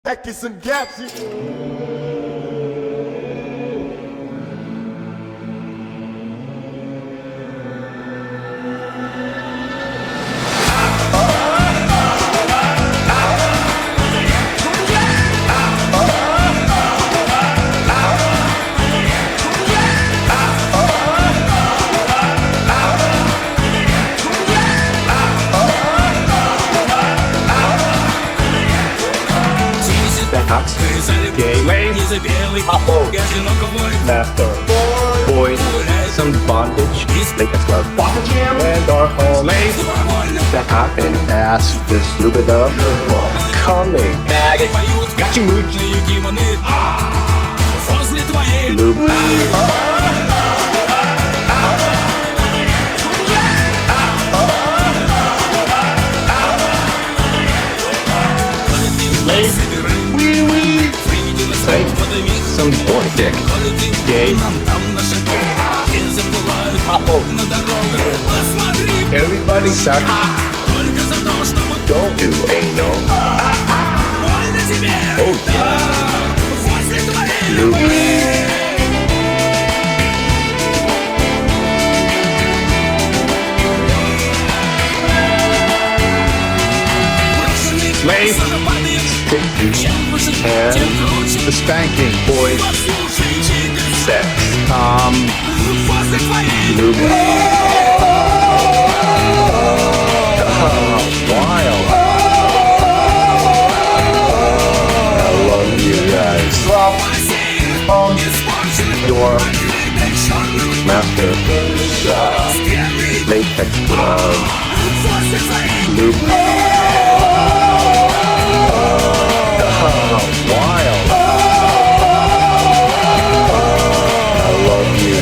Packing some gaps. Gateway, Apple, Master, Boys, some bondage, make us love, and our home, that happened, ass, this stupid up, coming, maggot, got you moved, loop, some boy dick, gay, Apple, everybody suck, don't do anal, oh yeah, loop. Slave, and the spanking, boys, sex, lube, wild. I love you guys. Your master, latex glove, lube. Wild. I love you.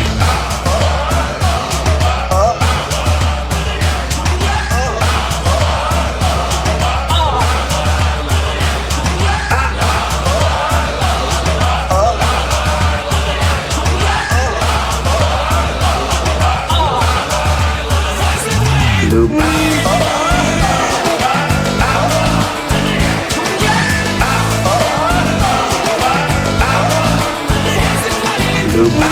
Loop. Loop.